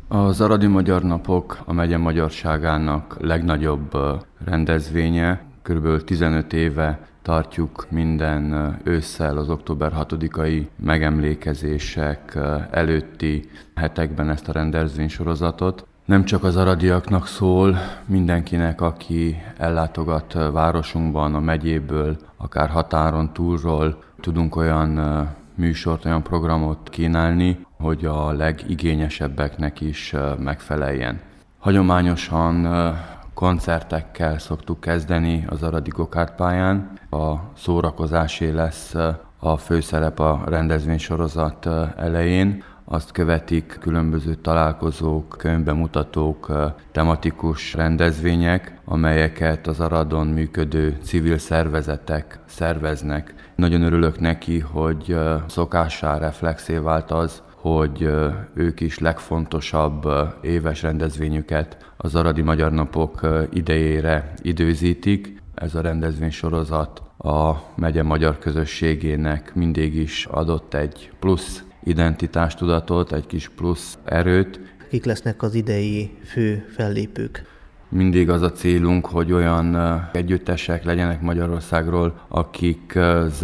Az Aradi Magyar Napok a megye magyarságának legnagyobb rendezvénye. Körülbelül 15 éve tartjuk minden ősszel az október 6-ai megemlékezések előtti hetekben ezt a rendezvénysorozatot. Nem csak az aradiaknak szól, mindenkinek, aki ellátogat városunkban, a megyéből, akár határon túlról, tudunk olyan műsort, olyan programot kínálni, hogy a legigényesebbeknek is megfeleljen. Hagyományosan koncertekkel szoktuk kezdeni az aradi gokártpályán. A szórakozásé lesz a főszerep a rendezvénysorozat elején. Azt követik különböző találkozók, könyvbemutatók, tematikus rendezvények, amelyeket az Aradon működő civil szervezetek szerveznek. Nagyon örülök neki, hogy szokássá, reflexé vált az, hogy ők is legfontosabb éves rendezvényüket az Aradi Magyar Napok idejére időzítik. Ez a rendezvénysorozat a megye magyar közösségének mindig is adott egy plusz identitástudatot, egy kis plusz erőt. Kik lesznek az idei fő fellépők? Mindig az a célunk, hogy olyan együttesek legyenek Magyarországról, akik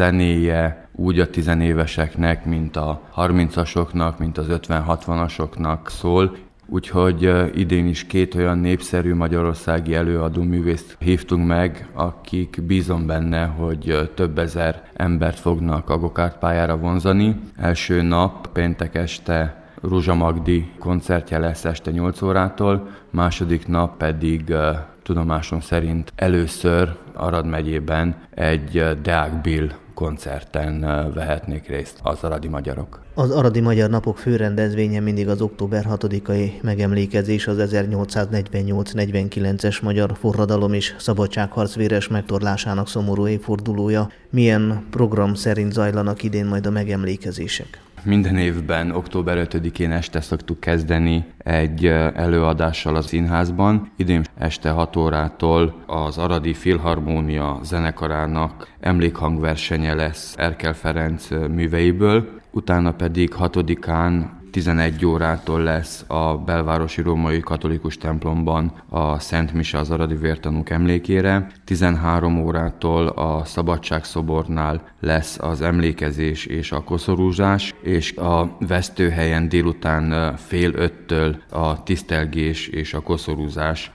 zenéje úgy a 10 éveseknek, mint a 30-asoknak, mint az 50-60-asoknak szól. Úgyhogy idén is 2 olyan népszerű magyarországi előadó művészt hívtunk meg, akik bízom benne, hogy több ezer embert fognak a gokártpályára vonzani. Első nap, péntek este Ruzsa Magdi koncertje lesz este 8 órától, második nap pedig tudomásom szerint először Arad megyében egy Deák Bill koncerten vehetnék részt az aradi magyarok. Az Aradi Magyar Napok főrendezvénye mindig az október 6-ai megemlékezés, az 1848-49-es magyar forradalom és szabadságharc véres megtorlásának szomorú évfordulója. Milyen program szerint zajlanak idén majd a megemlékezések? Minden évben október 5-én este szoktuk kezdeni egy előadással a színházban. Idén este 6 órától az Aradi Filharmónia zenekarának emlékhangversenye lesz Erkel Ferenc műveiből. Utána pedig 6-án 11 órától lesz a belvárosi római katolikus templomban a Szent Mise az aradi vértanúk emlékére. 13 órától a Szabadságszobornál lesz az emlékezés és a koszorúzsás, és a Vesztőhelyen délután fél 5-től a tisztelgés és a koszorúzás